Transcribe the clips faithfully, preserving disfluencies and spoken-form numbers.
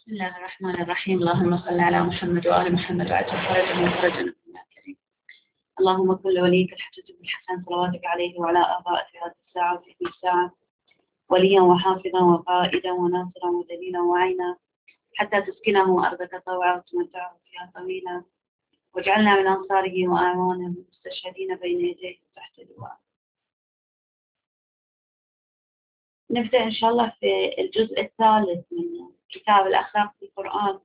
بسم الله الرحمن الرحيم. اللهم صل على محمد وآل محمد وعجل فرجهم وفرجنا من الكريم. اللهم كن لوليك الحجة بن الحسن صلواتك عليه وعلى آبائه في هذه الساعة وفي كل ساعة وليا وحافظا وقائدا وناصرا ودليلا وعينا حتى تسكنه أرضك طوعا وتمتعه فيها طويلا، واجعلنا من أنصاره وأعوانه المستشهدين بين يديه تحت لواء. نبدأ إن شاء الله في الجزء الثالث من كتاب الأخلاق في القرآن.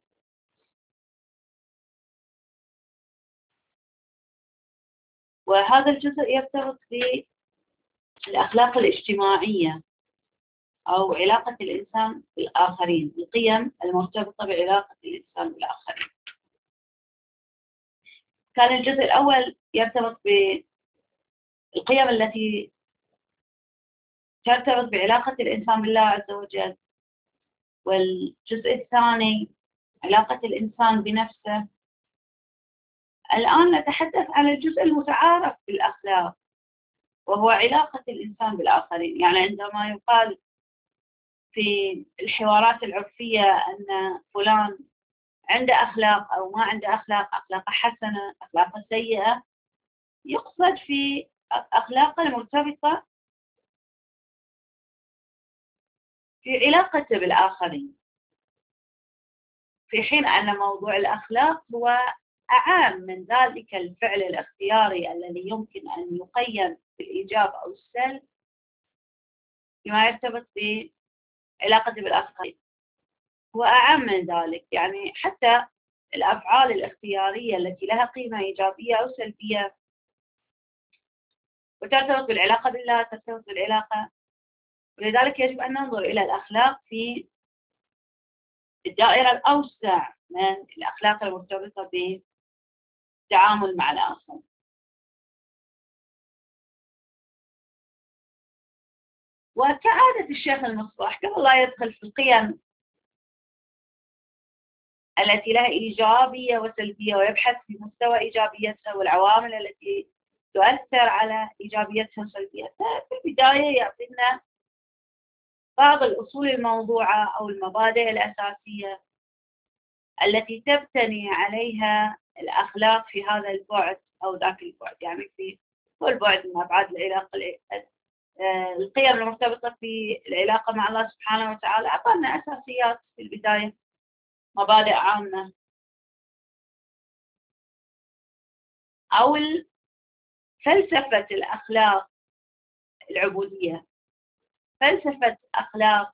وهذا الجزء يرتبط بالأخلاق الاجتماعية أو علاقة الإنسان بالآخرين، القيم المرتبطة بعلاقة الإنسان بالآخرين. كان الجزء الأول يرتبط بالقيم التي ترتبط بعلاقة الإنسان بالله عز وجل، والجزء الثاني علاقة الإنسان بنفسه. الآن نتحدث عن الجزء المتعارف بالأخلاق وهو علاقة الإنسان بالآخرين. يعني عندما يقال في الحوارات العرفية أن فلان عنده أخلاق أو ما عنده أخلاق، أخلاق حسنة أخلاق سيئة، يقصد في أخلاق المرتبطة في علاقته بالآخرين، في حين أن موضوع الأخلاق هو أعم من ذلك الفعل الاختياري الذي يمكن أن يقيم بالإيجاب أو السلب فيما يرتبط بعلاقته بالآخرين. هو أعم من ذلك، يعني حتى الأفعال الاختيارية التي لها قيمة إيجابية أو سلبية وترتبط بالعلاقة بالله ترتبط بالعلاقة، ولذلك يجب أن ننظر إلى الأخلاق في الدائرة الأوسع من الأخلاق المرتبطة بالتعامل مع الآخر. وكعادة الشيخ المصباح قبل لا يدخل في القيم التي لها إيجابية وسلبية ويبحث في مستوى إيجابيتها والعوامل التي تؤثر على إيجابيتها وسلبيتها، في البداية يعطينا بعض الأصول الموضوعة أو المبادئ الأساسية التي تبتني عليها الأخلاق في هذا البعد أو ذاك البعد. يعني في كل بعد من أبعاد العلاقة، القيم المرتبطة في العلاقة مع الله سبحانه وتعالى أعطانا أساسيات في البداية، مبادئ عامة. أو فلسفة الأخلاق العبودية، فلسفة أخلاق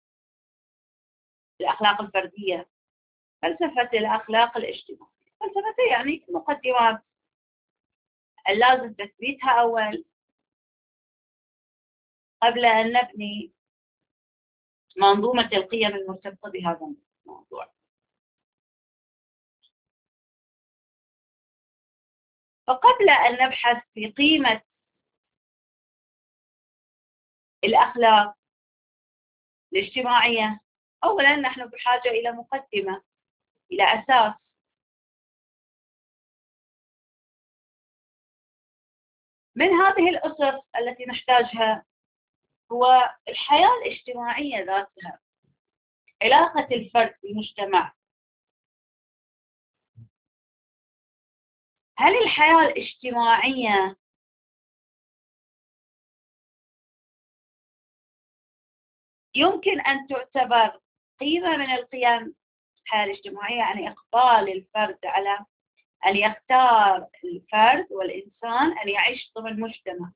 الأخلاق الفردية، فلسفة الأخلاق الاجتماعية. فلسفة يعني مقدمات اللازم تثبيتها أول قبل أن نبني منظومة القيم المرتبطة بهذا الموضوع. فقبل أن نبحث في قيمة الأخلاق الاجتماعية، أولا نحن بحاجة إلى مقدمة، إلى أساس. من هذه الأسس التي نحتاجها هو الحياة الاجتماعية ذاتها، علاقة الفرد بالمجتمع. هل الحياة الاجتماعية يمكن أن تعتبر قيمة من القيم؟ الحياة الاجتماعية يعني إقبال الفرد على أن يختار الفرد والإنسان أن يعيش ضمن مجتمع.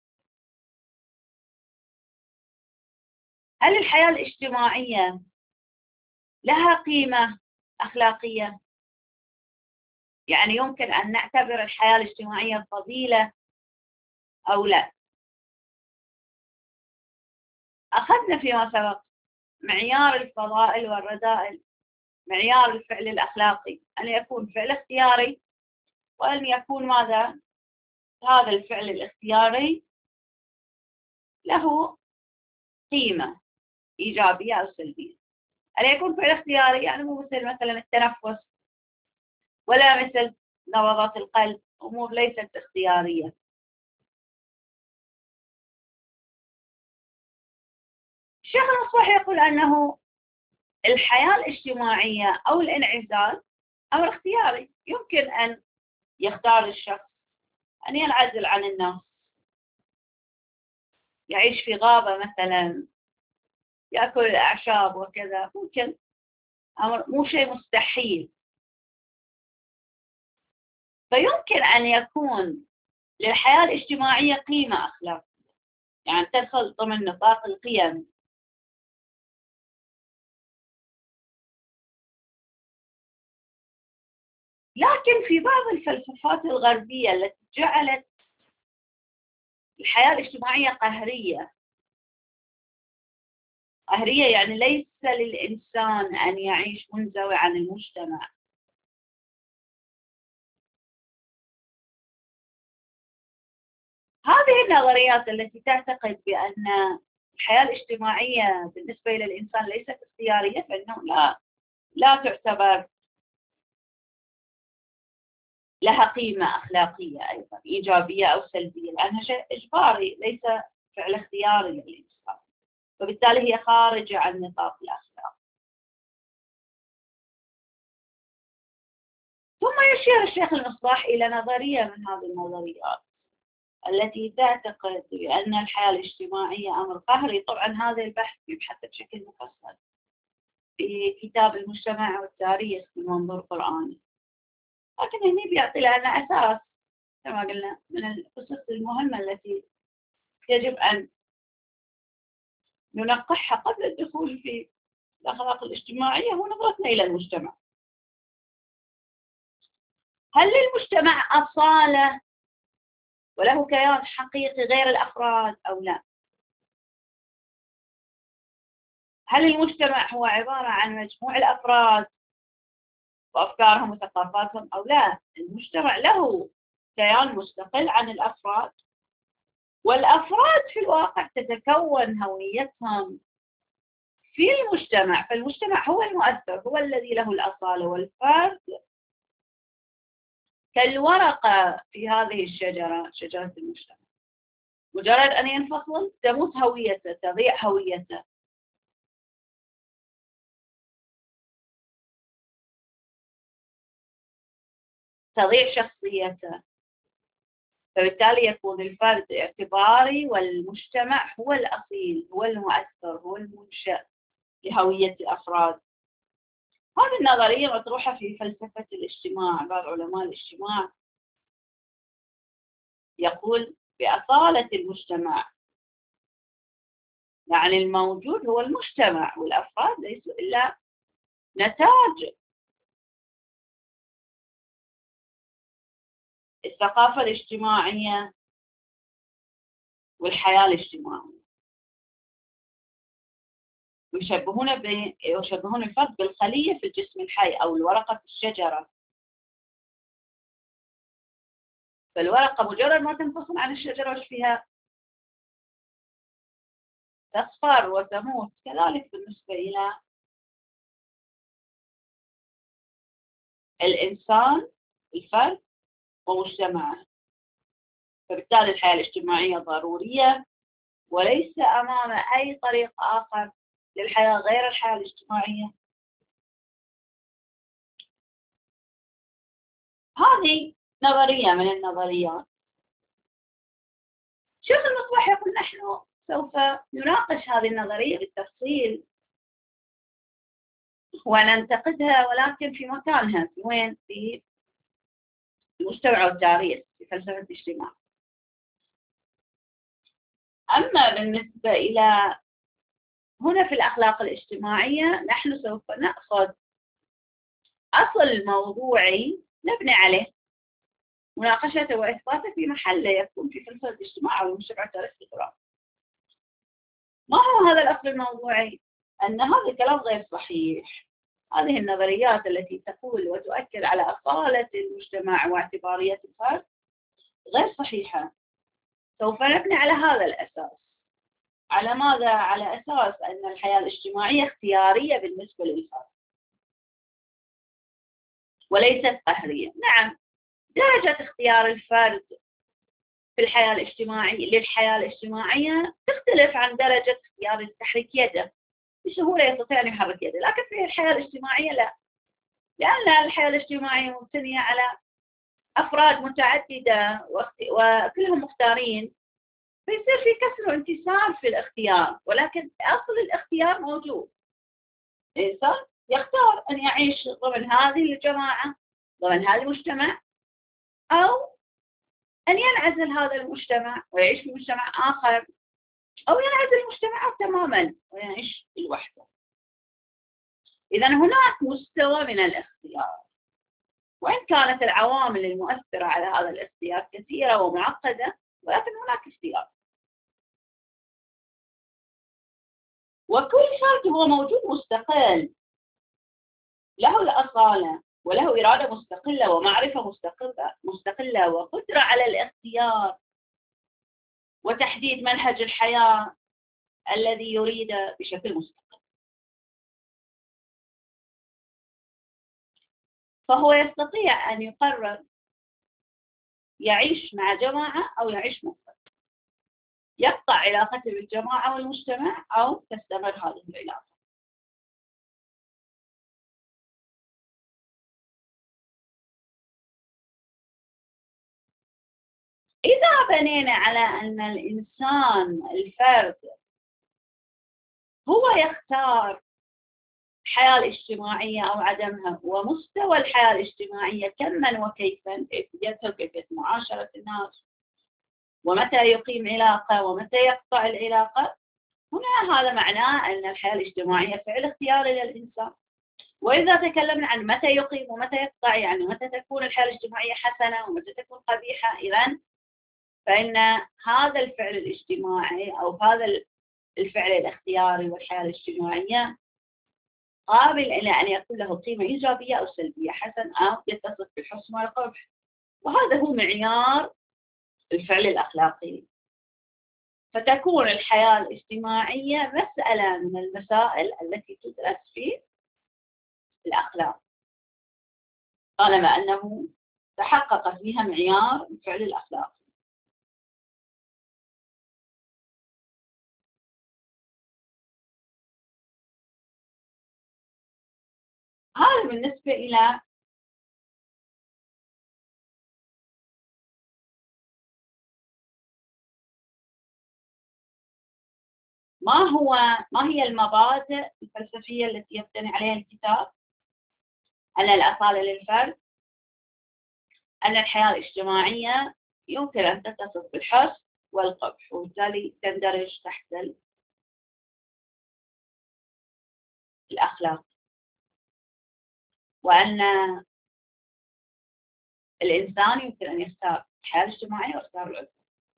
هل الحياة الاجتماعية لها قيمة أخلاقية؟ يعني يمكن أن نعتبر الحياة الاجتماعية فضيلة أو لا؟ أخذنا فيما سبق معيار الفضائل والرذائل، معيار الفعل الأخلاقي أن يكون فعل اختياري، وأن يكون ماذا؟ هذا الفعل الاختياري له قيمة إيجابية أو سلبية. أن يكون فعل اختياري يعني مو مثل مثلا التنفس، ولا مثل نبضات القلب، أمور ليست اختيارية. الشيخ المصباح يقول أنه الحياة الاجتماعية أو الانعزال أمر اختياري. يمكن أن يختار الشخص أن ينعزل عن الناس، يعيش في غابة مثلا، يأكل الأعشاب وكذا، ممكن، أمر مو شيء مستحيل. فيمكن أن يكون للحياة الاجتماعية قيمة أخلاقية، يعني تدخل ضمن نطاق القيم. لكن في بعض الفلسفات الغربية التي جعلت الحياة الاجتماعية قهرية، قهرية يعني ليس للإنسان أن يعيش منزوي عن المجتمع. هذه النظريات التي تعتقد بأن الحياة الاجتماعية بالنسبة إلى الإنسان ليست اختيارية، فإنه لا لا تعتبر لها قيمة أخلاقية أيضا إيجابية أو سلبية، لأنها شيء إجباري ليس فعل اختياري للإنسان، وبالتالي هي خارجة عن نطاق الأخلاق. ثم يشير الشيخ المصباح إلى نظرية من هذه النظريات التي تعتقد بأن الحياة الاجتماعية أمر قهري. طبعا هذا البحث يبحث بشكل مفصل في كتاب المجتمع والتاريخ من منظور قرآني، لكن هنا بيعطي لنا أساس كما قلنا من الأسس المهمة التي يجب أن ننقحها قبل الدخول في الأخلاق الاجتماعية ونظرتنا إلى المجتمع. هل للمجتمع أصالة وله كيان حقيقي غير الأفراد أو لا؟ هل المجتمع هو عبارة عن مجموع الأفراد وأفكارهم وثقافاتهم أو لا؟ المجتمع له كيان مستقل عن الأفراد، والأفراد في الواقع تتكون هويتهم في المجتمع، فالمجتمع هو المؤثر، هو الذي له الأصالة، والفرد كالورقة في هذه الشجرة، شجرة المجتمع، مجرد أن ينفصل تموت هويته، تضيع هويته. تضيع شخصيته، فبالتالي يكون الفرد اعتباري والمجتمع هو الأصيل، هو المؤثر، هو المنشأ لهوية الأفراد. هذه النظرية مطروحة في فلسفة الاجتماع. بعض علماء الاجتماع يقول بأصالة المجتمع، يعني الموجود هو المجتمع، والأفراد ليسوا إلا نتاج الثقافة الاجتماعية والحياة الاجتماعية. يشبهون ب... يشبهون الفرد بالخلية في الجسم الحي أو الورقة في الشجرة. فالورقة مجرد ما تنفصل عن الشجرة وش فيها؟ تصفر وتموت. كذلك بالنسبة إلى الإنسان، الفرد ومجتمعه. فبالتالي الحياة الاجتماعية ضرورية، وليس أمام أي طريق آخر للحياة غير الحياة الاجتماعية. هذه نظرية من النظريات. شيخ المصباح يقول نحن سوف نناقش هذه النظرية بالتفصيل وننتقدها، ولكن في مكانها، في وين؟ في المجتمع والتاريخ، في فلسفة الاجتماع. أما بالنسبة إلى هنا في الأخلاق الاجتماعية، نحن سوف نأخذ أصل موضوعي نبني عليه مناقشته وإثباته في محله، يكون في فلسفة الاجتماع أو المجتمع والتاريخ القرآن. ما هو هذا الأصل الموضوعي؟ أن هذا الكلام غير صحيح. هذه النظريات التي تقول وتؤكد على أصالة المجتمع واعتبارية الفرد غير صحيحة. سوف نبني على هذا الأساس. على ماذا؟ على أساس أن الحياة الاجتماعية اختيارية بالنسبة للفرد وليست قهرية. نعم، درجة اختيار الفرد في الحياة الاجتماعية للحياة الاجتماعية تختلف عن درجة اختيار تحريك يده بسهولة يستطيع أن يحرك يده، لكن في الحياة الاجتماعية لا، لأن الحياة الاجتماعية مبتنية على أفراد متعددة وكلهم مختارين، فيصير في كسر وانكسار في الاختيار، ولكن أصل الاختيار موجود. الإنسان يختار أن يعيش ضمن هذه الجماعة، ضمن هذا المجتمع، أو أن ينعزل هذا المجتمع ويعيش في مجتمع آخر، أو ينعزل المجتمعات تماما ويعيش لوحده. إذا هناك مستوى من الاختيار، وإن كانت العوامل المؤثرة على هذا الاختيار كثيرة ومعقدة، ولكن هناك اختيار. وكل فرد هو موجود مستقل، له الأصالة وله إرادة مستقلة ومعرفة مستقلة مستقلة وقدرة على الاختيار وتحديد منهج الحياة الذي يريده بشكل مستقل. فهو يستطيع أن يقرر يعيش مع جماعة أو يعيش منفرد، يقطع علاقته بالجماعة والمجتمع أو تستمر هذه العلاقة. إذا بنينا على أن الإنسان الفرد هو يختار الحياة الاجتماعية أو عدمها، ومستوى الحياة الاجتماعية كما وكيفا، كيفيتها وكيفية معاشرة الناس، ومتى يقيم علاقة ومتى يقطع العلاقة، هنا هذا معناه أن الحياة الاجتماعية فعل اختياري للإنسان. وإذا تكلمنا عن متى يقيم ومتى يقطع، يعني متى تكون الحياة الاجتماعية حسنة ومتى تكون قبيحة، إذن فإن هذا الفعل الاجتماعي أو هذا الفعل الاختياري والحياة الاجتماعية قابل إلى أن يكون له قيمة إيجابية أو سلبية، حسن أو يتصف بالحسن والقبح، وهذا هو معيار الفعل الأخلاقي. فتكون الحياة الاجتماعية مسألة من المسائل التي تدرس في الأخلاق، طالما أنه تحقق فيها معيار الفعل الأخلاقي. هذا بالنسبة إلى ما هو ما هي المبادئ الفلسفية التي يبتني عليها الكتاب. أن الأصالة للفرد، أن الحياة الاجتماعية يمكن أن تتصف بالحسن والقبح، وبالتالي تندرج تحت الأخلاق، وأن الإنسان يمكن أن يختار الحياة الاجتماعية ويختار العزلة.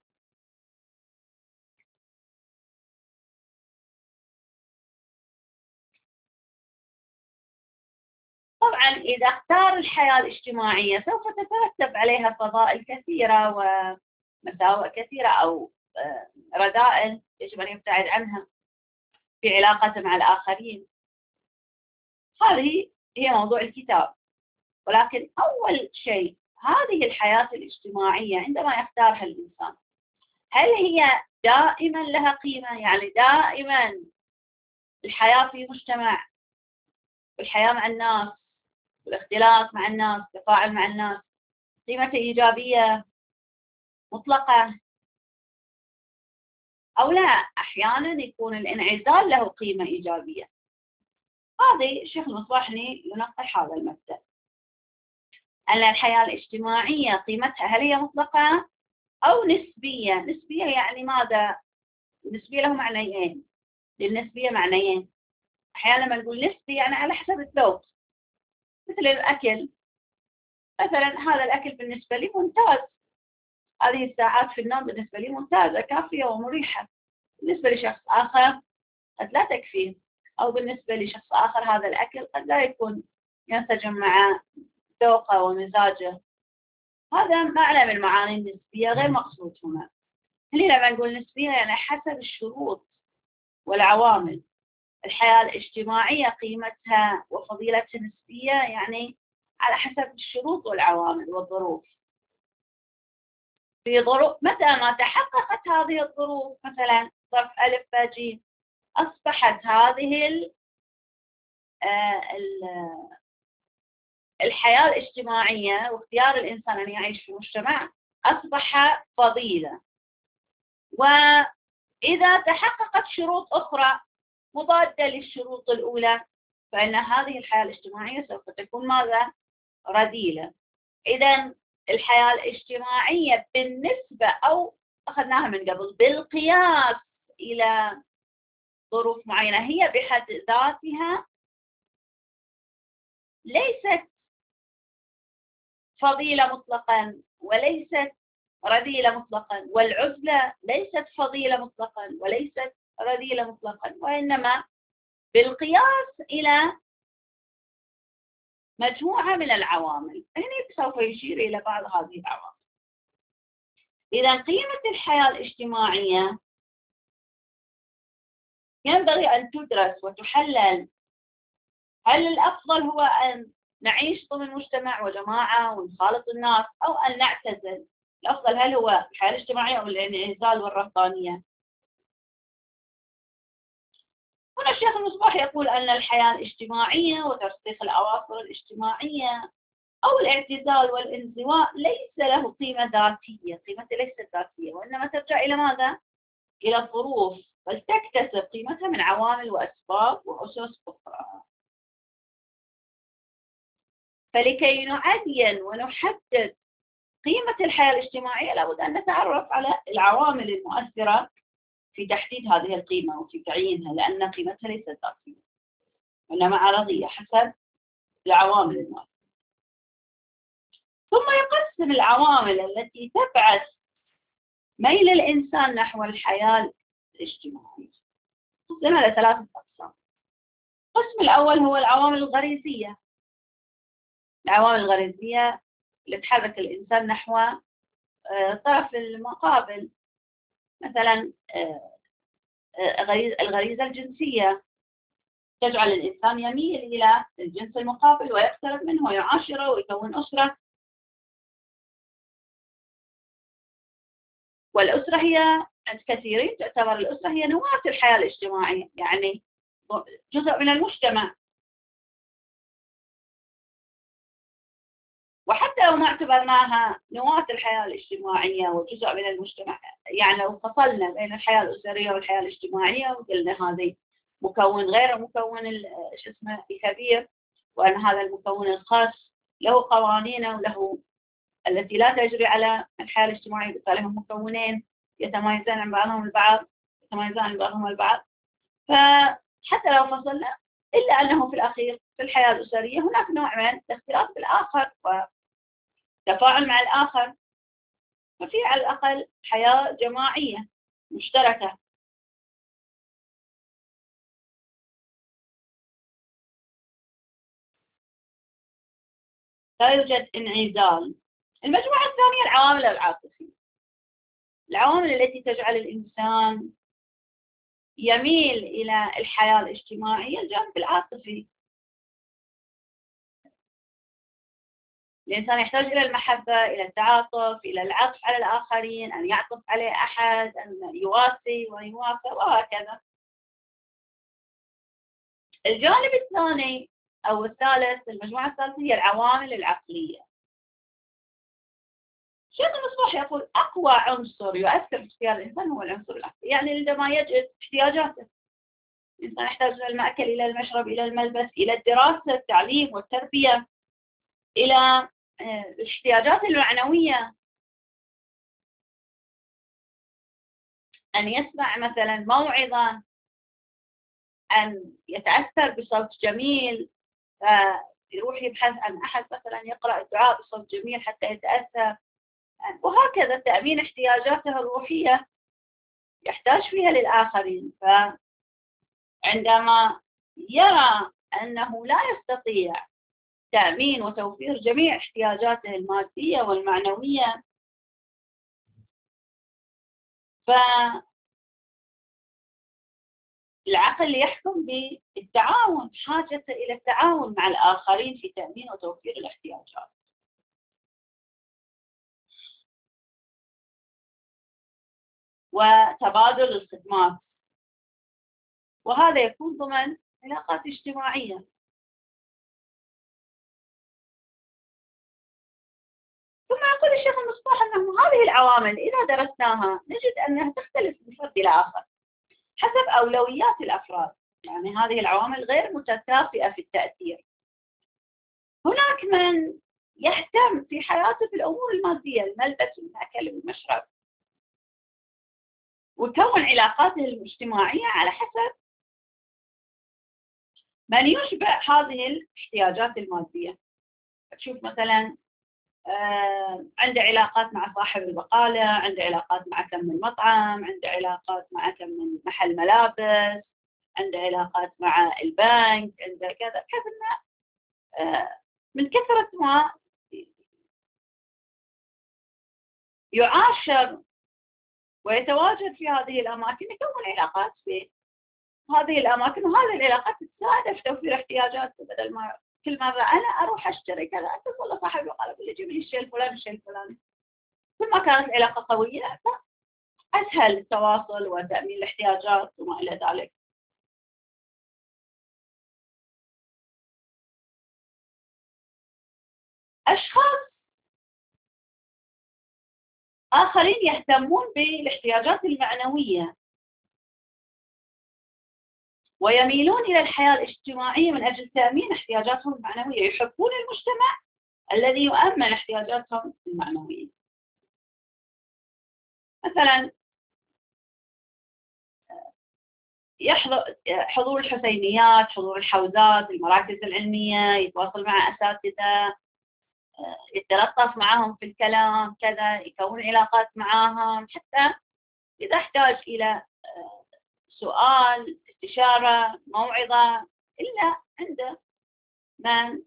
طبعا إذا اختار الحياة الاجتماعية سوف تترتب عليها فضائل كثيرة ومساوئ كثيرة أو رذائل يجب أن يبتعد عنها في علاقته مع الآخرين. هذه هي موضوع الكتاب. ولكن أول شيء، هذه الحياة الاجتماعية عندما يختارها الإنسان، هل هي دائما لها قيمة؟ يعني دائما الحياة في مجتمع، والحياة مع الناس، والاختلاط مع الناس، التفاعل مع الناس، قيمة إيجابية مطلقة أو لا؟ أحيانا يكون الانعزال له قيمة إيجابية. هذه الشيخ المصباحني ينقح هذا المبدأ، أن الحياة الاجتماعية قيمتها هل هي مطلقة أو نسبية؟ نسبية يعني ماذا؟ النسبية له معنيين، للنسبية معنيين. أحيانا لما نقول نسبي يعني على حسب الذوق، مثل الأكل مثلا، هذا الأكل بالنسبة لي ممتاز، هذه الساعات في النوم بالنسبة لي ممتازة كافية ومريحة، بالنسبة لشخص آخر قد لا تكفيه، أو بالنسبة لشخص آخر هذا الأكل قد لا يكون ينسجم مع ذوقه ومزاجه. هذا معنى من المعاني النسبية غير مقصود هنا. هنا لما نقول نسبية يعني حسب الشروط والعوامل. الحياة الاجتماعية قيمتها وفضيلتها نسبية، يعني على حسب الشروط والعوامل والظروف. في ظروف متى ما تحققت هذه الظروف، مثلا ظرف ألف باء جيم، أصبحت هذه الحياة الاجتماعية واختيار الإنسان أن يعيش في مجتمع أصبح فضيلة. وإذا تحققت شروط أخرى مضادة للشروط الأولى فإن هذه الحياة الاجتماعية سوف تكون ماذا؟ رذيلة. إذن الحياة الاجتماعية بالنسبة أو أخذناها من قبل بالقياس إلى ظروف معينة هي بحد ذاتها ليست فضيلة مطلقا وليست رذيلة مطلقا، والعزلة ليست فضيلة مطلقا وليست رذيلة مطلقا، وإنما بالقياس إلى مجموعة من العوامل. هنا سوف يشير إلى بعض هذه العوامل. إذا قيمة الحياة الاجتماعية ينبغي أن تدرس وتحلل. هل الأفضل هو أن نعيش ضمن مجتمع وجماعة ونخالط الناس أو أن نعتزل؟ الأفضل هل هو الحياة الاجتماعية أو الانعزال والرهبانية؟ هنا الشيخ المصباح يقول أن الحياة الاجتماعية وترسيخ الأواصر الاجتماعية أو الاعتزال والانزواء ليس له قيمة ذاتية، قيمته ليست ذاتية، وإنما ترجع إلى ماذا؟ إلى الظروف، بل تكتسب قيمتها من عوامل وأسباب وأسس أخرى. فلكي نعين ونحدد قيمة الحياة الاجتماعية لابد أن نتعرف على العوامل المؤثرة في تحديد هذه القيمة وفي تعيينها، لأن قيمتها ليست ذاتية وإنما عرضية حسب العوامل المؤثرة. ثم يقسم العوامل التي تبعث ميل الإنسان نحو الحياة الاجتماعية قسمها إلى ثلاثة أقسام. القسم الأول هو العوامل الغريزية. العوامل الغريزية اللي تحرك الإنسان نحو الطرف المقابل، مثلا الغريزة الجنسية تجعل الإنسان يميل إلى الجنس المقابل ويقترب منه ويعاشره ويكون أسرة. والأسرة هي عند كثيرين تعتبر الأسرة هي نواة الحياة الاجتماعية، يعني جزء من المجتمع. وحتى لو ما اعتبرناها نواة الحياة الاجتماعية وجزء من المجتمع، يعني لو فصلنا بين الحياة الأسرية والحياة الاجتماعية وقلنا هذه مكون غير مكون شو اسمه الكبير، وأن هذا المكون الخاص له قوانينه وله التي لا تجري على الحياة الاجتماعية، بالتالي هم مكونين يتميزان عن بعضهم البعض يتميزان عن بعضهم البعض. فحتى لو فصلنا إلا أنه في الأخير في الحياة الأسرية هناك نوع من الاختلاط بالآخر وتفاعل مع الآخر، ففي على الأقل حياة جماعية مشتركة. لا يوجد انعزال. المجموعة الثانية العوامل العاطفية، العوامل التي تجعل الإنسان يميل إلى الحياة الاجتماعية الجانب العاطفي. الإنسان يحتاج إلى المحبة، إلى التعاطف، إلى العطف على الآخرين، أن يعطف عليه أحد، أن يواسي ويوافق وهكذا. الجانب الثاني أو الثالث المجموعة الثالثة هي العوامل العقلية. الشيخ المصباح يقول أقوى عنصر يؤثر في اختيار الإنسان هو العنصر العقلي، يعني عندما يجد احتياجاته. الإنسان يحتاج إلى المأكل، إلى المشرب، إلى الملبس، إلى الدراسة، التعليم والتربية، إلى الاحتياجات المعنوية، أن يسمع مثلا موعظة، أن يتأثر بصوت جميل، فيروح يبحث عن أحد مثلا يقرأ الدعاء بصوت جميل حتى يتأثر، وهكذا تأمين احتياجاته الروحية يحتاج فيها للآخرين. فعندما يرى أنه لا يستطيع تأمين وتوفير جميع احتياجاته المادية والمعنوية، فالعقل يحكم بالتعاون، حاجته إلى التعاون مع الآخرين في تأمين وتوفير الاحتياجات. وتبادل الخدمات وهذا يكون ضمن علاقات اجتماعية. ثم يقول الشيخ المصباح أنه هذه العوامل إذا درسناها نجد أنها تختلف من فرد إلى آخر حسب أولويات الأفراد، يعني هذه العوامل غير متكافئة في التأثير. هناك من يهتم في حياته بالأمور المادية، الملبس والمأكل والمشرب، ويكون علاقاته الاجتماعية على حسب من يشبع هذه الاحتياجات المادية. تشوف مثلا آه عنده علاقات مع صاحب البقالة، عنده علاقات مع كم من مطعم، عنده علاقات مع كم من محل ملابس، عنده علاقات مع البنك، عنده كذا، بحيث انه آه من كثرة ما يعاشر ويتواجد في هذه الأماكن يكون علاقات في هذه الأماكن، وهذه العلاقات تساعده في توفير احتياجاته. بدل ما كل مرة أنا أروح أشتري كذا أتصل صاحب البقالة يقول لي جيب لي الشيء الفلاني الشيء الفلاني. كل ما كانت العلاقة قوية أسهل التواصل وتأمين الاحتياجات وما إلى ذلك. أشخاص آخرين يهتمون بالاحتياجات المعنوية ويميلون إلى الحياة الاجتماعية من أجل تأمين احتياجاتهم المعنوية، يحبون المجتمع الذي يؤمن احتياجاتهم المعنوية. مثلا يحضر حضور الحسينيات، حضور الحوزات، المراكز العلمية، يتواصل مع أساتذة، يتلطف معهم في الكلام كذا، يكون علاقات معهم، حتى إذا احتاج إلى سؤال، استشارة، موعظة، إلا عنده من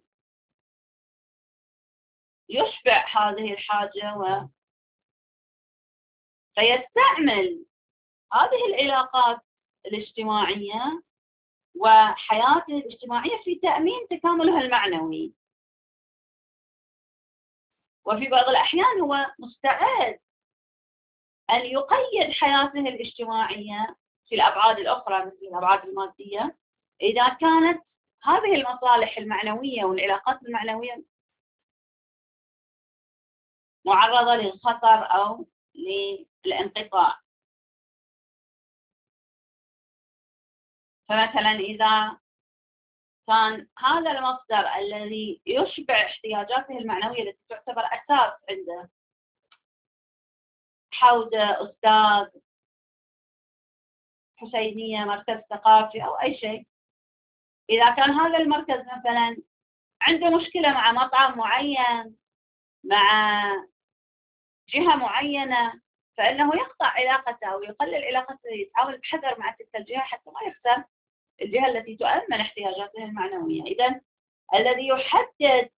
يشبع هذه الحاجة و فيستعمل هذه العلاقات الاجتماعية وحياته الاجتماعية في تأمين تكاملها المعنوي. وفي بعض الأحيان هو مستعد أن يقيد حياته الاجتماعية في الأبعاد الأخرى مثل الأبعاد المادية إذا كانت هذه المصالح المعنوية والعلاقات المعنوية معرضة للخطر أو للانقطاع. فمثلا إذا كان هذا المصدر الذي يشبع احتياجاته المعنوية التي تعتبر أساس عنده، حوزة، أستاذ، حسينية، مركز ثقافي أو أي شيء، إذا كان هذا المركز مثلا عنده مشكلة مع مطعم معين، مع جهة معينة، فإنه يقطع علاقته أو يقلل علاقته، يتعامل بحذر مع تلك الجهة حتى ما يخسر الجهة التي تؤمن احتياجاته المعنوية. إذن الذي يحدد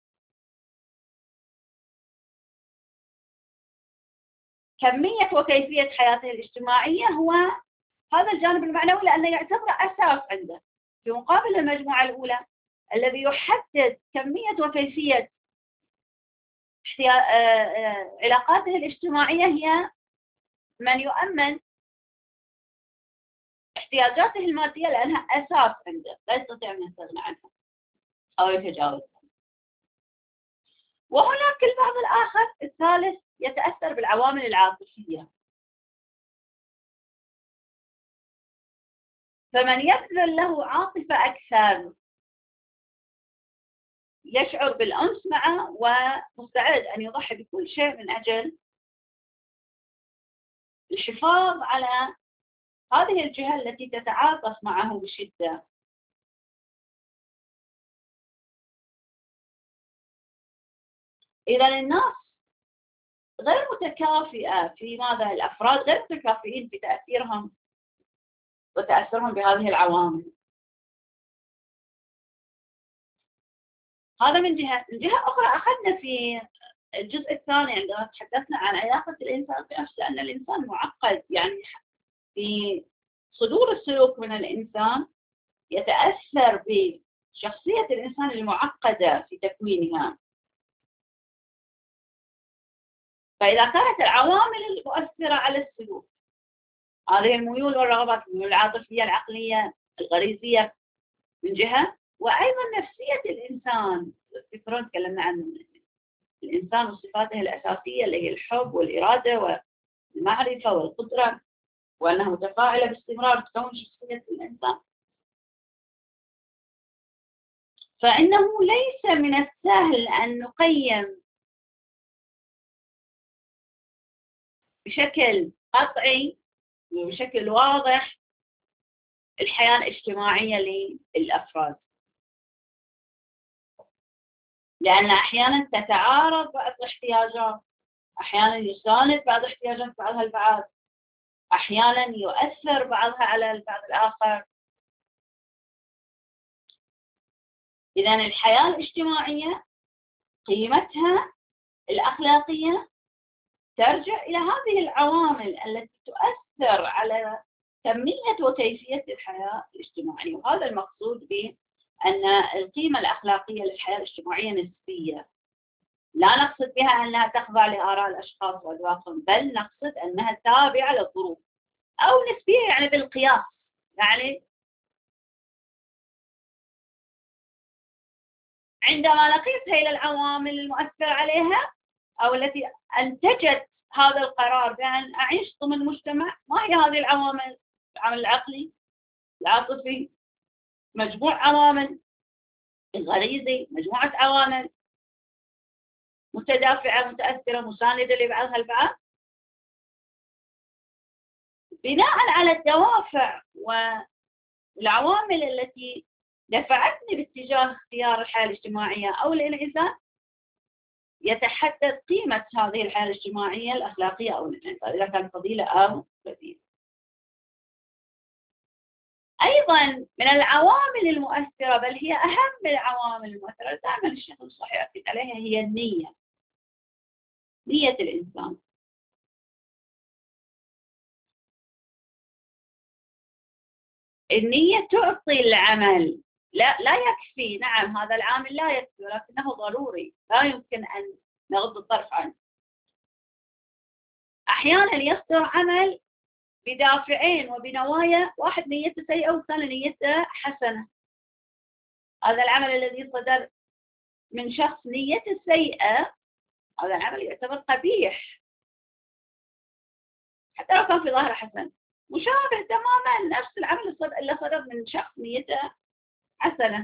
كمية وكيفية حياته الاجتماعية هو هذا الجانب المعنوي، لأنه يعتبر أساس عنده، في مقابل المجموعة الأولى الذي يحدد كمية وكيفية علاقاته الاجتماعية هي من يؤمن احتياجاته المادية لأنها أساس عنده لا يستطيع أن يستغنى عنها أو يتجاوزها. وهناك البعض الآخر الثالث يتأثر بالعوامل العاطفية، فمن يبذل له عاطفة أكثر يشعر بالأنس معه ومستعد أن يضحي بكل شيء من أجل الحفاظ على هذه الجهة التي تتعاطف معه بشدة. إذا الناس غير متكافئة في ماذا؟ الأفراد غير متكافئين في تأثيرهم وتأثرهم بهذه العوامل. هذا من جهة. من جهة أخرى أخذنا في الجزء الثاني عندما تحدثنا عن علاقة الإنسان بنفسه لأن الإنسان معقد، يعني في صدور السلوك من الإنسان يتأثر بشخصية الإنسان المعقدة في تكوينها. فإذا كانت العوامل المؤثرة على السلوك هذه الميول والرغبات، الميول العاطفية العقلية الغريزية من جهة، وأيضا نفسية الإنسان. تذكرون تكلمنا عن الإنسان وصفاته الأساسية اللي هي الحب والإرادة والمعرفة والقدرة، وأنها متفاعلة باستمرار تكون شخصية الإنسان. فإنه ليس من السهل أن نقيم بشكل قطعي وبشكل واضح الحياة الاجتماعية للأفراد، لأن أحيانا تتعارض بعض الاحتياجات، أحيانا يساند بعض احتياجات بعضها البعض، أحيانا يؤثر بعضها على البعض الآخر. إذا الحياة الاجتماعية قيمتها الأخلاقية ترجع إلى هذه العوامل التي تؤثر على كمية وكيفية الحياة الاجتماعية. وهذا المقصود بأن القيمة الأخلاقية للحياة الاجتماعية نسبية، لا نقصد بها أنها تخضع لآراء الأشخاص وأذواقهم، بل نقصد أنها تابعة للظروف، أو نسبية يعني بالقياس. يعني عندما نقيس هذه العوامل المؤثرة عليها أو التي أنتجت هذا القرار بأن أعيش ضمن مجتمع، ما هي هذه العوامل؟ العامل العقلي، العاطفي، مجموع عوامل، الغريزي، مجموعة عوامل متدافعة متأثرة مساندة لبعضها البعض. بناء على الدوافع والعوامل التي دفعتني باتجاه اختيار الحياة الاجتماعية أو الانعزال، يتحدد قيمة هذه الحياة الاجتماعية الأخلاقية أو الانعزال، إذا كانت فضيلة أو بديلة. أيضا من العوامل المؤثرة، بل هي أهم العوامل المؤثرة، دائما الشيخ الصحي يأكد عليها، هي النية، نية الإنسان. النية تعطي العمل، لا لا يكفي، نعم هذا العامل لا يكفي، ولكنه ضروري، لا يمكن أن نغض الطرف عنه. أحيانا يصدر عمل بدافعين وبنوايا، واحد نيته سيئة والثاني نيته حسنة. هذا العمل الذي صدر من شخص نيته سيئة، هذا العمل يعتبر قبيح حتى لو كان في ظاهره حسن، مشابه تماما نفس العمل اللي صدر من شخص نيته حسنة.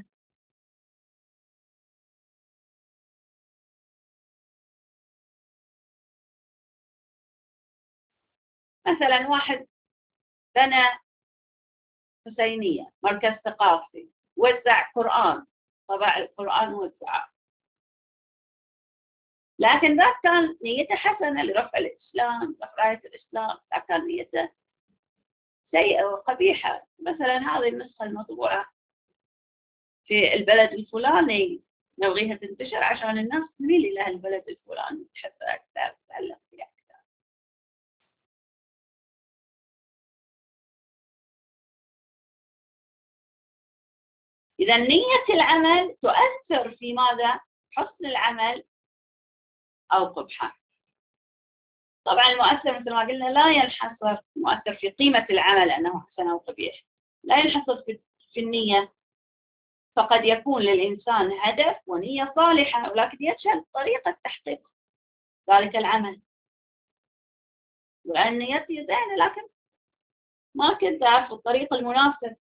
مثلا واحد بنى حسينية، مركز ثقافي، وزع قرآن، طبع القرآن ووزعه، لكن ذاك كان نيته حسنة لرفع الإسلام، رفع راية الإسلام، ذاك كان نيته سيئة وقبيحة. مثلا هذه النسخة المطبوعة في البلد الفلاني نبغيها تنتشر عشان الناس تميل إلى البلد الفلاني، تحبها أكثر، تتعلق فيها أكثر. إذا نية العمل تؤثر في ماذا؟ حسن العمل أو قبحه. طبعا المؤثر مثل ما قلنا لا ينحصر، المؤثر في قيمة العمل أنه حسن أو قبيح، لا ينحصر في النية، فقد يكون للإنسان هدف ونية صالحة، ولكن يجهل طريقة تحقيق ذلك العمل، وأن نيتي زينة لكن ما كنت أعرف الطريق المناسب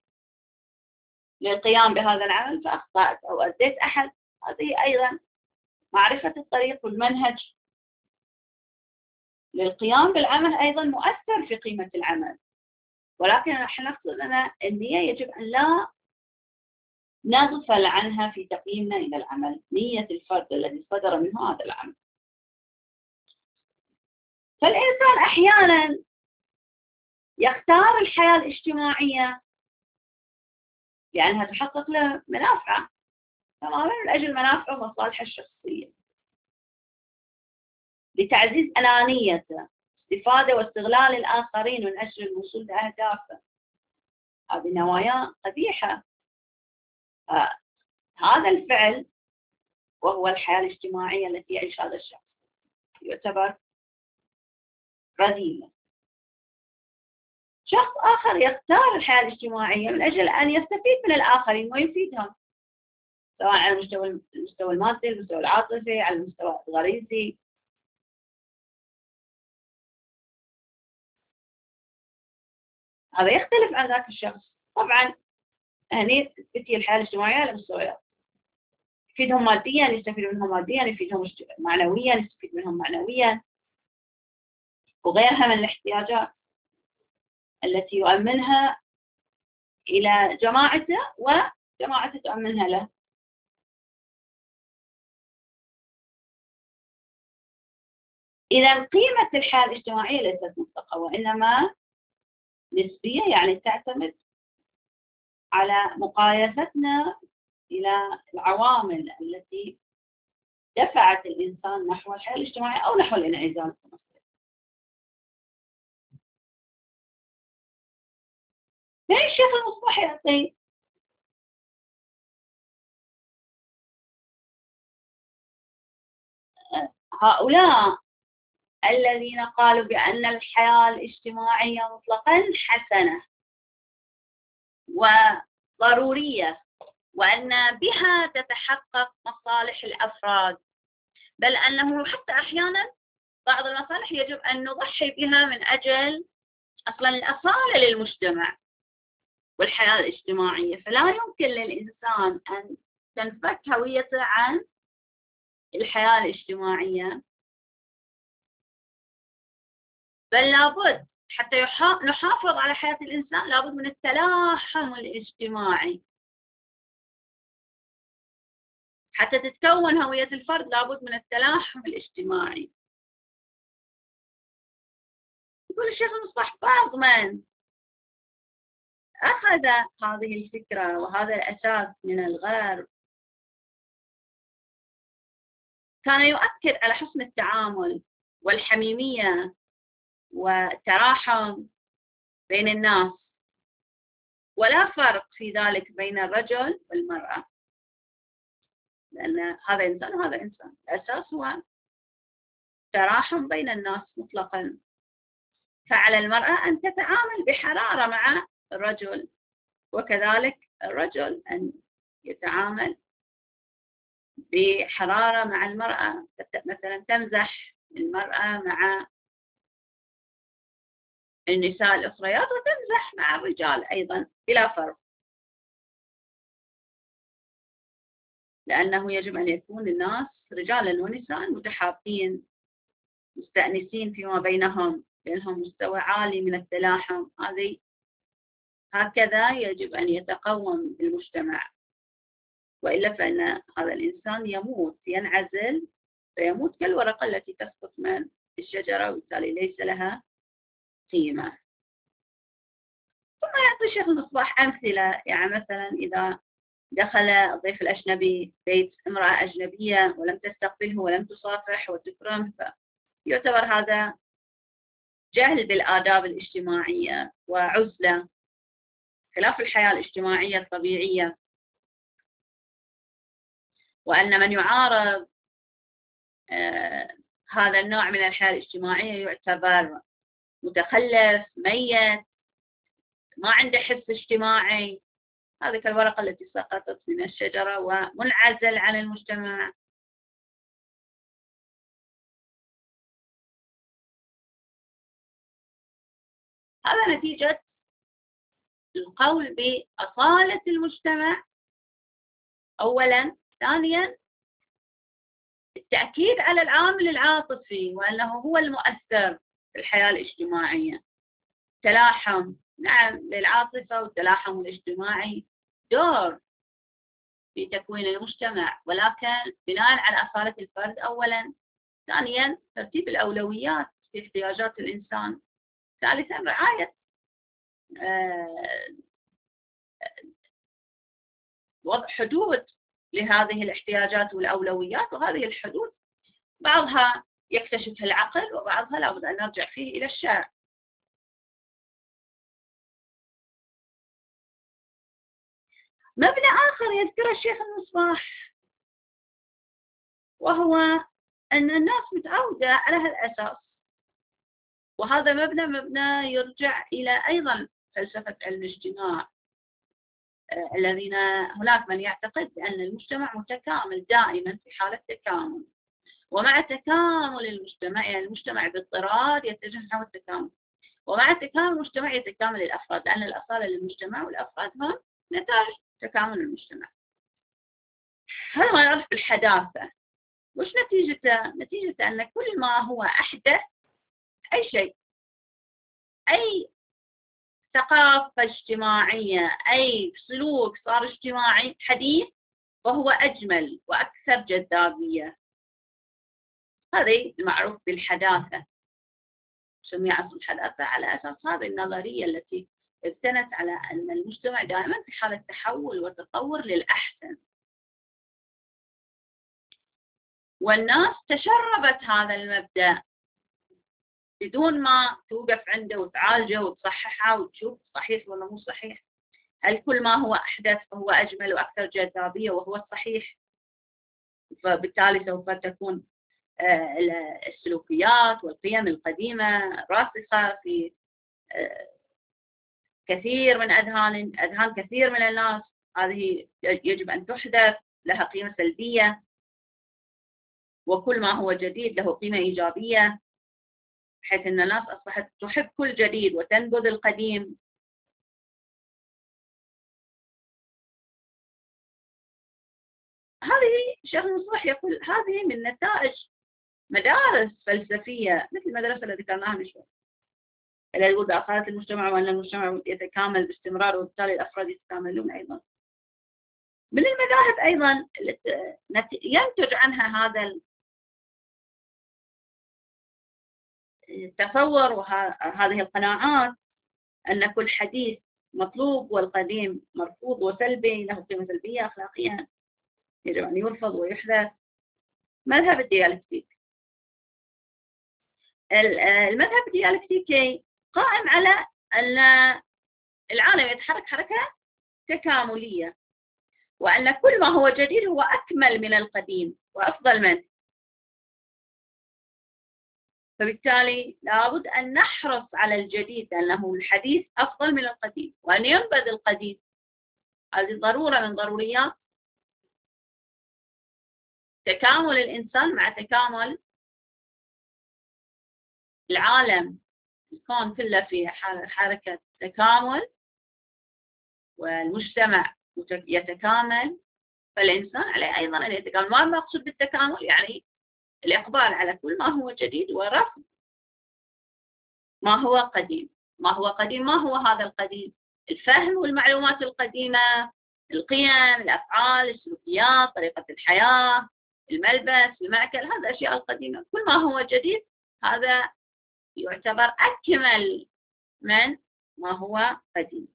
للقيام بهذا العمل فأخطأت أو أديت أحد. هذه أيضا معرفة الطريق والمنهج للقيام بالعمل أيضا مؤثر في قيمة العمل، ولكن نحن نقصد أن النية يجب أن لا نغفل عنها في تقييمنا إلى العمل، نية الفرد الذي صدر منه هذا العمل. فالإنسان أحيانا يختار الحياة الاجتماعية لأنها تحقق له منافعه تماما من أجل منافعه ومصالحه الشخصية، لتعزيز أنانيته، استفادة واستغلال الآخرين من أجل الوصول لأهدافه. هذه نوايا قبيحة. آه. هذا الفعل وهو الحياة الاجتماعية التي يعيش هذا الشخص يعتبر رذيلة. شخص آخر يختار الحياة الاجتماعية من أجل أن يستفيد من الآخرين ويفيدهم، سواء على المستوى المستوى المادي، المستوى العاطفي، على المستوى الغريزي. هذا يختلف عن ذاك الشخص. طبعا هني تأتي الحياة الاجتماعية على مستويات، يفيدهم ماديا يستفيد منهم ماديا، يفيدهم معنويا يستفيد منهم معنويا، وغيرها من الاحتياجات التي يؤمنها إلى جماعته وجماعته تؤمنها له. إذا قيمة الحياة الاجتماعية ليست مطلقة، وإنما نسبية، يعني تعتمد على مقايستنا إلى العوامل التي دفعت الإنسان نحو الحياة الاجتماعية أو نحو الانعزال. يعني الشيخ المصباح يعطي هؤلاء الذين قالوا بأن الحياة الاجتماعية مطلقا حسنة وضرورية، وأن بها تتحقق مصالح الأفراد، بل أنه حتى أحيانا بعض المصالح يجب أن نضحي بها من أجل أصلا الأصالة للمجتمع والحياة الاجتماعية. فلا يمكن للإنسان أن تنفك هويته عن الحياة الاجتماعية، بل لابد حتى نحافظ على حياة الإنسان لابد من التلاحم الاجتماعي. حتى تتكون هوية الفرد لابد من التلاحم الاجتماعي. يقول الشيخ المصباح بعض من أخذ هذه الفكرة وهذا الأساس من الغرب كان يؤكد على حسن التعامل والحميمية والتراحم بين الناس، ولا فرق في ذلك بين الرجل والمرأة، لأن هذا إنسان وهذا إنسان. الأساس هو تراحم بين الناس مطلقا. فعلى المرأة أن تتعامل بحرارة مع الرجل، وكذلك الرجل أن يتعامل بحرارة مع المرأة. مثلا تمزح المرأة مع النساء الأخريات وتمزح مع الرجال أيضا بلا فرق، لأنه يجب أن يكون الناس رجالا ونساء متحابين مستأنسين فيما بينهم، بينهم مستوى عالي من التلاحم. هذه هكذا يجب أن يتقوم المجتمع، وإلا فإن هذا الإنسان يموت، ينعزل فيموت كالورقة التي تسقط من الشجرة، وبالتالي ليس لها قيمة. ثم يعطي الشيخ المصباح أمثلة، يعني مثلا إذا دخل الضيف الأجنبي بيت امرأة أجنبية ولم تستقبله ولم تصافح وتكرم، فيعتبر هذا جهل بالآداب الاجتماعية وعزلة، خلاف الحياة الاجتماعية الطبيعية. وأن من يعارض آه هذا النوع من الحياة الاجتماعية يعتبر متخلف، ميت، ما عنده حس اجتماعي، هذه كالورقة التي سقطت من الشجرة ومنعزل عن المجتمع. هذا نتيجة القول بأصالة المجتمع أولا. ثانيا التأكيد على العامل العاطفي وأنه هو المؤثر في الحياة الاجتماعية. تلاحم، نعم للعاطفة والتلاحم الاجتماعي دور في تكوين المجتمع، ولكن بناء على أصالة الفرد أولا. ثانيا ترتيب الأولويات في احتياجات الإنسان. ثالثا رعاية آه وضع حدود لهذه الاحتياجات والأولويات، وهذه الحدود بعضها يكتشفها العقل وبعضها لابد أن نرجع فيه إلى الشرع. مبنى آخر يذكر الشيخ المصباح، وهو أن الناس متعودة على هالأساس، وهذا مبنى مبنى يرجع إلى أيضا فلسفة علم الاجتماع، آه الذين هناك من يعتقد أن المجتمع متكامل دائما في حالة تكامل، ومع تكامل المجتمع يعني المجتمع باضطرار يتجه نحو التكامل، ومع تكامل المجتمع يتكامل الأفراد، لأن الأصالة للمجتمع والأفراد هم نتاج تكامل المجتمع. هذا ما يعرف بالحداثة. وش نتيجته؟ نتيجته أن كل ما هو أحدث، أي شيء، أي ثقافة اجتماعية، أي سلوك صار اجتماعي حديث، وهو أجمل وأكثر جذابية. هذه المعروف بالحداثة، سمي عصر الحداثة على أساس هذه النظرية التي ابتنت على أن المجتمع دائما في حالة تحول وتطور للأحسن، والناس تشربت هذا المبدأ بدون ما توقف عنده وتعالجه وتصححه وتشوف صحيح ولا مو صحيح. هل كل ما هو أحدث فهو أجمل وأكثر جذابية وهو الصحيح؟ فبالتالي سوف تكون السلوكيات والقيم القديمة راسخة في كثير من أذهان أذهان كثير من الناس، هذه يجب أن تحدث، لها قيمة سلبية، وكل ما هو جديد له قيمة إيجابية، بحيث أن الناس أصبحت تحب كل جديد وتنبذ القديم. هذه شيخ نصوح يقول هذه من نتائج مدارس فلسفية مثل المدرسة التي ذكرناها من شوي، اللي يقول بأصالة المجتمع وأن المجتمع يتكامل باستمرار وبالتالي الأفراد يتكاملون أيضا. من المذاهب أيضا ينتج عنها هذا التصور وهذه القناعات أن كل حديث مطلوب والقديم مرفوض وسلبي، له قيمة سلبية أخلاقيا يجب أن يرفض ويحدث. مذهب الديالكتيك، المذهب الديالكتيكي قائم على أن العالم يتحرك حركة تكاملية، وأن كل ما هو جديد هو أكمل من القديم وأفضل منه، فبالتالي لابد أن نحرص على الجديد لأنه الحديث أفضل من القديم، وأن ينبذ القديم. هذه ضرورة من ضروريات تكامل الإنسان مع تكامل العالم. الكون كله في حركة تكامل والمجتمع يتكامل، فالإنسان عليه أيضا أن يتكامل. ما المقصود بالتكامل؟ يعني الإقبال على كل ما هو جديد ورفض ما هو قديم. ما هو قديم؟ ما هو هذا القديم؟ الفهم والمعلومات القديمة، القيم، الأفعال، السلوكيات، طريقة الحياة، الملبس، المأكل، هذا الأشياء القديمة. كل ما هو جديد هذا يعتبر أكمل من ما هو قديم.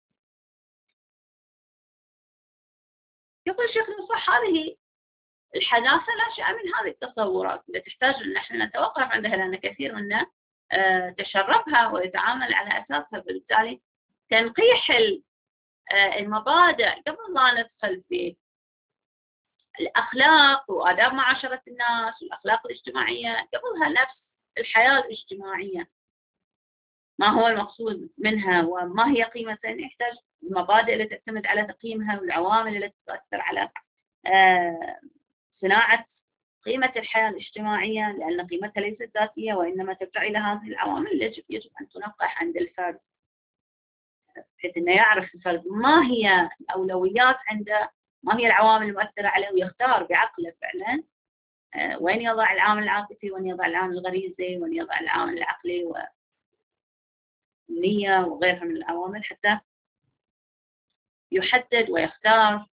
يقول الشيخ نصوح هذه الحداثة ناشئة من هذه التصورات التي تحتاج أن نحن نتوقف عندها، لأن كثير منا تشربها ويتعامل على أساسها، فبالتالي تنقيح المبادئ قبل ما ندخل في الأخلاق وآداب معاشرة الناس والأخلاق الاجتماعية، قبلها نفس الحياة الاجتماعية ما هو المقصود منها وما هي قيمتها. يحتاج المبادئ التي تعتمد على تقييمها والعوامل التي تؤثر على صناعة قيمة الحياة الاجتماعية، لأن قيمتها ليست ذاتية وإنما ترجع إلى هذه العوامل التي يجب أن تنقح عند الفرد، بحيث أنه يعرف الفرد ما هي الأولويات عنده، ما هي العوامل المؤثرة عليه، ويختار بعقله فعلا وين يضع العامل العاطفي، وين يضع العامل الغريزي، وين يضع العامل العقلي والنية وغيرها من العوامل، حتى يحدد ويختار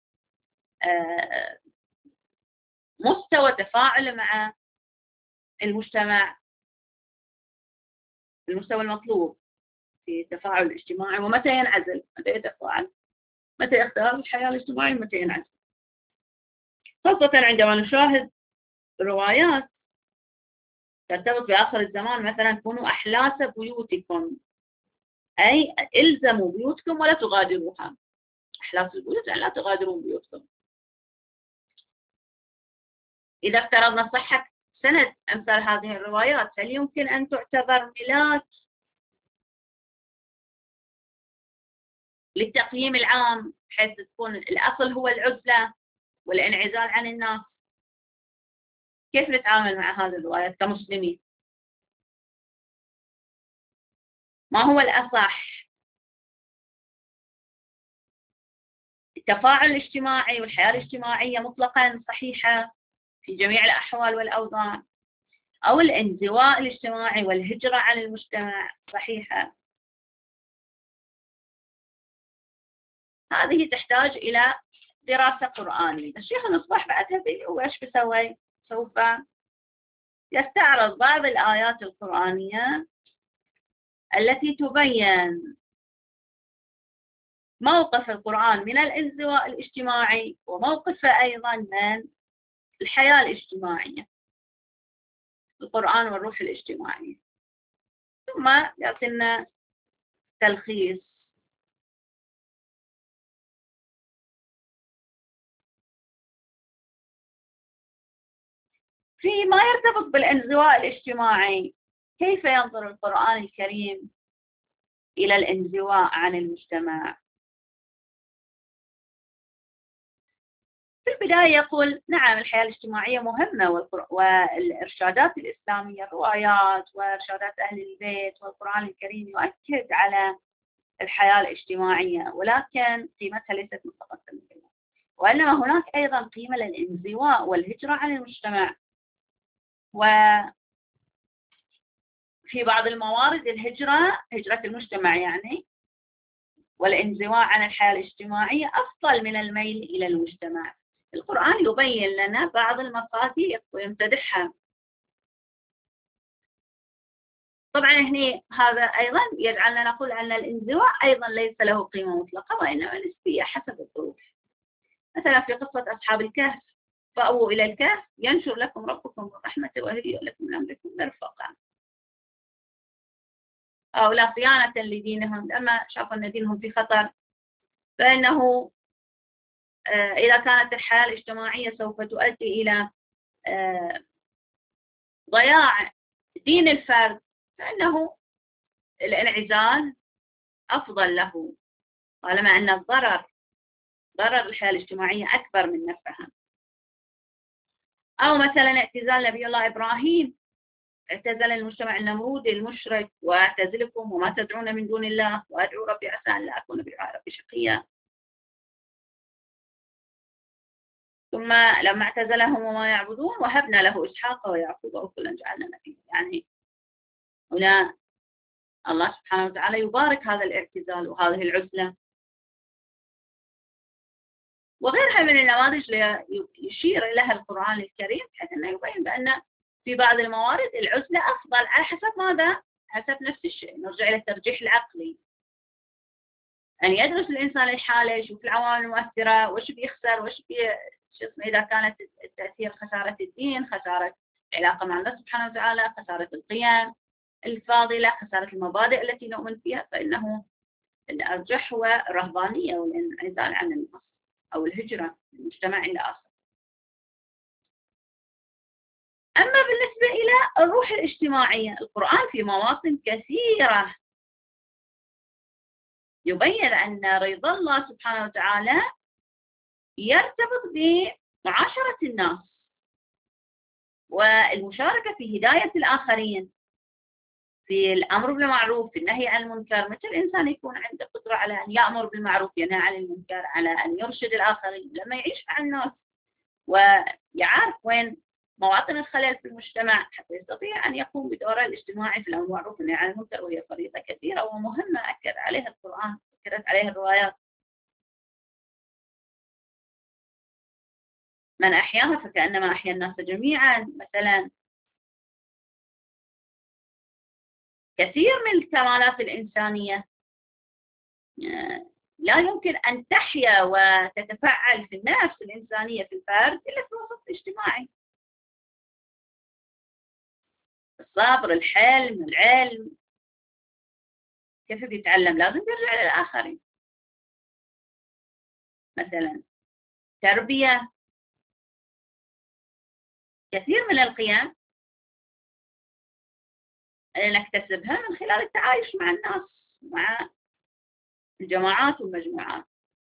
مستوى تفاعله مع المجتمع، المستوى المطلوب في التفاعل الاجتماعي، ومتى ينعزل، متى يتفاعل، متى يختار الحياة الاجتماعية، متى ينعزل. خاصة عندما نشاهد روايات ترتبط بآخر الزمان، مثلا كونوا أحلاس بيوتكم، أي إلزموا بيوتكم ولا تغادروها. أحلاس البيوت يعني لا تغادرون بيوتكم. إذا افترضنا صحة سند أمثال هذه الروايات؟ هل يمكن أن تعتبر ملاك للتقييم العام، بحيث تكون الأصل هو العزلة والانعزال عن الناس؟ كيف نتعامل مع هذه الروايات كمسلمين؟ ما هو الأصح؟ التفاعل الاجتماعي والحياة الاجتماعية مطلقا صحيحة في جميع الأحوال والأوضاع، أو الانزواء الاجتماعي والهجرة عن المجتمع صحيحة؟ هذه تحتاج إلى دراسة قرآنية. الشيخ المصباح بعد هذه هو ايش بيسوي؟ سوف يستعرض بعض الآيات القرآنية التي تبين موقف القرآن من الانزواء الاجتماعي، وموقفه أيضا من الحياة الاجتماعية، القرآن والروح الاجتماعية، ثم يعطينا تلخيص. فيما يرتبط بالانزواء الاجتماعي، كيف ينظر القرآن الكريم إلى الانزواء عن المجتمع؟ في البداية يقول نعم الحياة الاجتماعية مهمة، والإرشادات الإسلامية، الروايات وإرشادات أهل البيت والقرآن الكريم يؤكد على الحياة الاجتماعية، ولكن قيمتها ليست مطلقة بالكلام، وإنما هناك أيضا قيمة للانزواء والهجرة عن المجتمع. وفي بعض الموارد الهجرة، هجرة المجتمع يعني، والانزواء عن الحياة الاجتماعية أفضل من الميل إلى المجتمع. القرآن يبين لنا بعض المصادر ويمتدحها. طبعا هنا هذا أيضا يجعلنا نقول أن الانزواء أيضا ليس له قيمة مطلقة، وإنما نسبية حسب الظروف. مثلا في قصة أصحاب الكهف، فأووا إلى الكهف ينشر لكم ربكم من رحمته ويهيئ لكم من أمركم مرفقا. هؤلاء صيانة لدينهم، لما شافوا أن دينهم في خطر، فإنه إذا كانت الحياة الاجتماعية سوف تؤدي إلى ضياع دين الفرد، فإنه الانعزال أفضل له، طالما أن الضرر ضرر الحياة الاجتماعية أكبر من نفعها. أو مثلا اعتزال نبي الله إبراهيم، اعتزل المجتمع النمرودي المشرك، واعتزلكم وما تدعون من دون الله وأدعو ربي عسى أن لا أكون بدعاء ربي شقيا. ثم لما اعتزلهم وما يعبدون وهبنا له إسحاق ويعقوب وكلا جعلنا نبيا. يعني هنا الله سبحانه وتعالى يبارك هذا الاعتزال وهذه العزلة وغيرها من النماذج يشير إليها القرآن الكريم، بحيث أنه يبين بأن في بعض الموارد العزلة أفضل على حسب ماذا؟ حسب نفس الشيء. نرجع إلى الترجيح العقلي، أن يدرس الإنسان الحالة، يشوف العوامل المؤثرة، وش بيخسر وش بي شو اسمه، إذا كانت التأثير خسارة الدين، خسارة العلاقة مع الله سبحانه وتعالى، خسارة القيم الفاضلة، خسارة المبادئ التي نؤمن فيها، فإنه الأرجح هو الرهبانية والانعزال عن الناس أو الهجرة من المجتمع إلى آخر. أما بالنسبة إلى الروح الاجتماعية، القرآن في مواطن كثيرة يبين أن رضا الله سبحانه وتعالى يرتبط بمعاشرة الناس والمشاركة في هداية الآخرين، في الأمر بالمعروف، في النهي عن المنكر. متى الإنسان يكون عنده قدرة على أن يأمر بالمعروف ينهى عن المنكر، على أن يرشد الآخرين؟ لما يعيش مع الناس ويعرف وين مواطن الخلل في المجتمع، حتى يستطيع أن يقوم بدوره الاجتماعي في الأمر بالمعروف والنهي عن المنكر، وهي فريضة كثيرة ومهمة أكد عليها القرآن، أكدت عليها الروايات. من أحياها فكأنما أحيا الناس جميعا. مثلا كثير من الكمالات الإنسانية لا يمكن أن تحيا وتتفعل في النفس الإنسانية في الفرد إلا في الوسط الاجتماعي. الصبر، الحلم، العلم، كيف بيتعلم؟ لازم يرجع للآخرين. مثلا تربية، كثير من القيم نكتسبها من خلال التعايش مع الناس، مع الجماعات والمجموعات.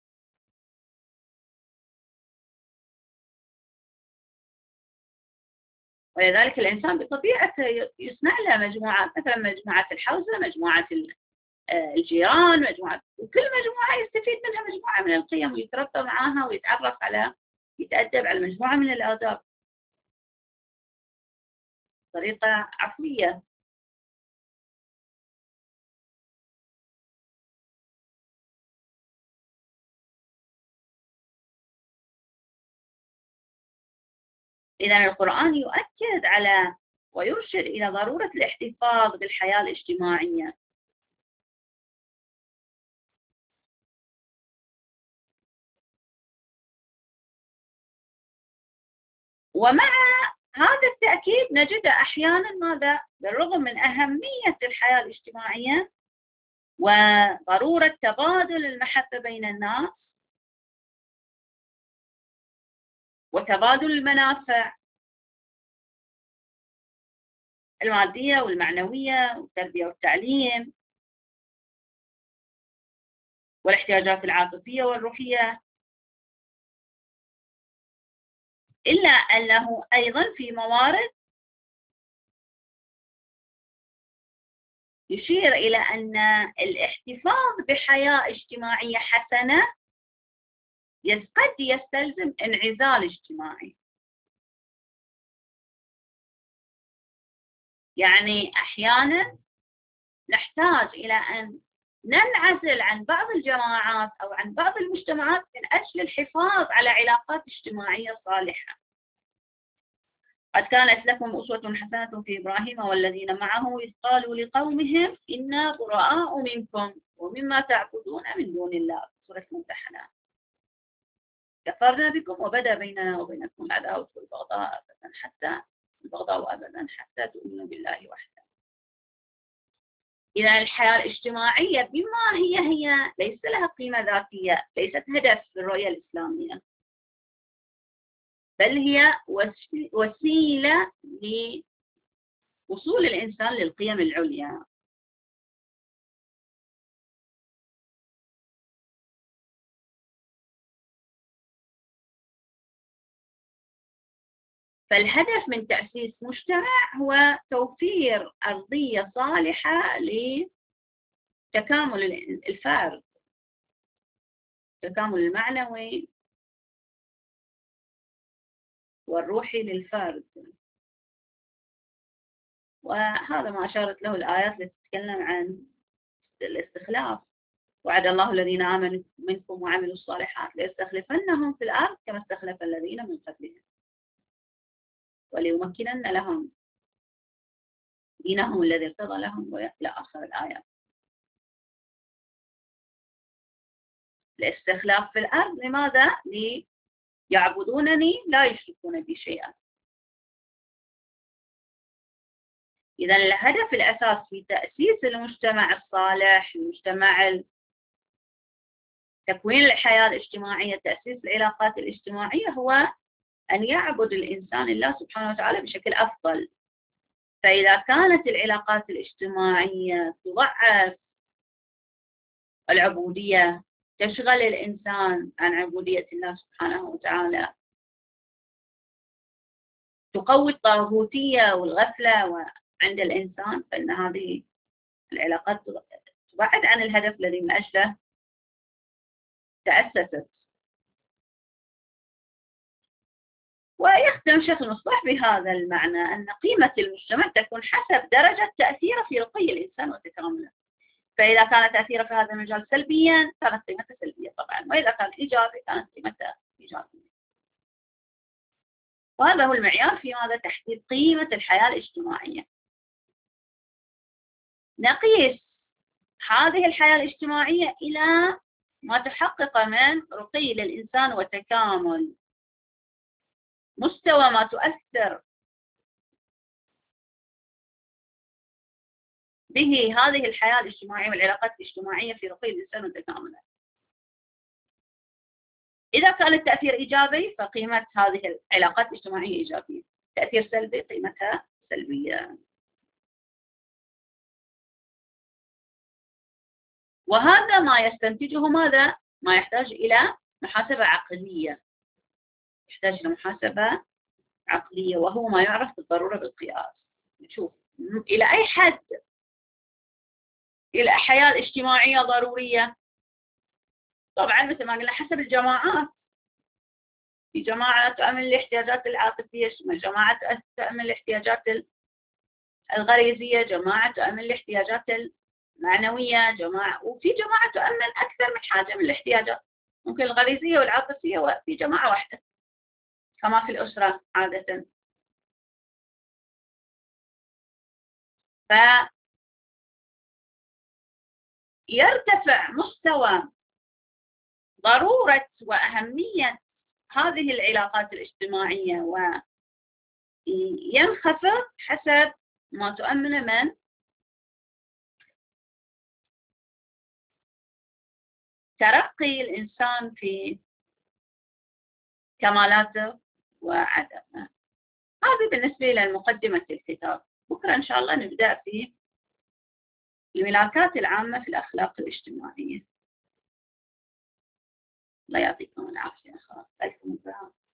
ولذلك الإنسان بطبيعته يصنع له مجموعات، مثلا مجموعة الحوزة، مجموعة الجيران، مجموعة، وكل مجموعة يستفيد منها مجموعة من القيم ويتربى معها ويتعرف على، يتأدب على مجموعة من الآداب بطريقة عفوية. إذا القرآن يؤكد على ويرشد إلى ضرورة الاحتفاظ بالحياة الاجتماعية. ومع هذا التأكيد نجد أحيانا ماذا؟ بالرغم من أهمية الحياة الاجتماعية وضرورة تبادل المحبة بين الناس وتبادل المنافع المادية والمعنوية والتربية والتعليم والاحتياجات العاطفية والروحية، إلا أنه أيضا في موارد يشير إلى أن الاحتفاظ بحياة اجتماعية حسنة قد يستلزم انعزال اجتماعي. يعني أحيانا نحتاج إلى أن ننعزل عن بعض الجماعات أو عن بعض المجتمعات من أجل الحفاظ على علاقات اجتماعية صالحة. قد كانت لكم أسوة حسنة في إبراهيم والذين معه إذ قالوا لقومهم إنا براء منكم ومما تعبدون من دون الله، سورة الممتحنة. كفرنا بكم وبدا بيننا وبينكم العداوة والبغضاء أبدا حتى البغضاء أبدا حتى تؤمنوا بالله وحده. إذا الحياة الاجتماعية بما هي هي ليس لها قيمة ذاتية، ليست هدف للرؤية الإسلامية، بل هي وسيلة لوصول الإنسان للقيم العليا. فالهدف من تأسيس مجتمع هو توفير أرضية صالحة لتكامل الفرد، التكامل المعنوي والروحي للفرد. وهذا ما أشارت له الآيات التي تتكلم عن الاستخلاف. وعد الله الذين آمنوا منكم وعملوا الصالحات ليستخلفنهم في الأرض كما استخلف الذين من قبلهم وليمكنن لهم دينهم الذي ارتضى لهم وإلى آخر الآيات. الاستخلاف في الأرض لماذا؟ ليعبدونني لا يشركون بي شيئا. إذا الهدف الأساس في تأسيس المجتمع الصالح، المجتمع تكوين الحياة الاجتماعية، تأسيس العلاقات الاجتماعية، هو أن يعبد الإنسان الله سبحانه وتعالى بشكل أفضل. فإذا كانت العلاقات الاجتماعية تضعف العبودية، تشغل الإنسان عن عبودية الله سبحانه وتعالى، تقوي الطاغوتية والغفلة عند الإنسان، فإن هذه العلاقات تبعد عن الهدف الذي من أجله تأسست. ويختم شيخ المصباح بهذا المعنى أن قيمة المجتمع تكون حسب درجة تأثيره في رقي الإنسان وتكامله. فإذا كان تأثيره في هذا المجال سلبيا كانت قيمته سلبية طبعا، وإذا كان إيجابي كانت قيمته إيجابية. وهذا هو المعيار في ماذا؟ تحديد قيمة الحياة الاجتماعية. نقيس هذه الحياة الاجتماعية إلى ما تحقق من رقي للإنسان وتكامل، مستوى ما تؤثر به هذه الحياة الاجتماعية والعلاقات الاجتماعية في رقي الإنسان وتكامله. إذا كان التأثير إيجابي فقيمة هذه العلاقات الاجتماعية إيجابية، تأثير سلبي قيمتها سلبية. وهذا ما يستنتجه ماذا؟ ما يحتاج إلى محاسبة عقلية، يحتاج إلى محاسبة عقلية، وهو ما يعرف بالضرورة بالقياس. نشوف إلى أي حد إلى الحياة الاجتماعية ضرورية. طبعا مثل ما قلنا حسب الجماعات، في جماعة تؤمن الاحتياجات العاطفية، جماعة تؤمن الاحتياجات الغريزية، جماعة تؤمن الاحتياجات المعنوية، جماعة وفي جماعة تؤمن أكثر من حاجة من الاحتياجات، ممكن الغريزية والعاطفية وفي جماعة واحدة كما في الأسرة عادة. فيرتفع مستوى ضرورة وأهمية هذه العلاقات الاجتماعية وينخفض حسب ما تؤمن من ترقي الإنسان في كمالاته وعدمه. هذا بالنسبة لمقدمة الكتاب. بكرة إن شاء الله نبدأ في الملاكات العامة في الأخلاق الاجتماعية. الله يعطيكم العافية. خلاص.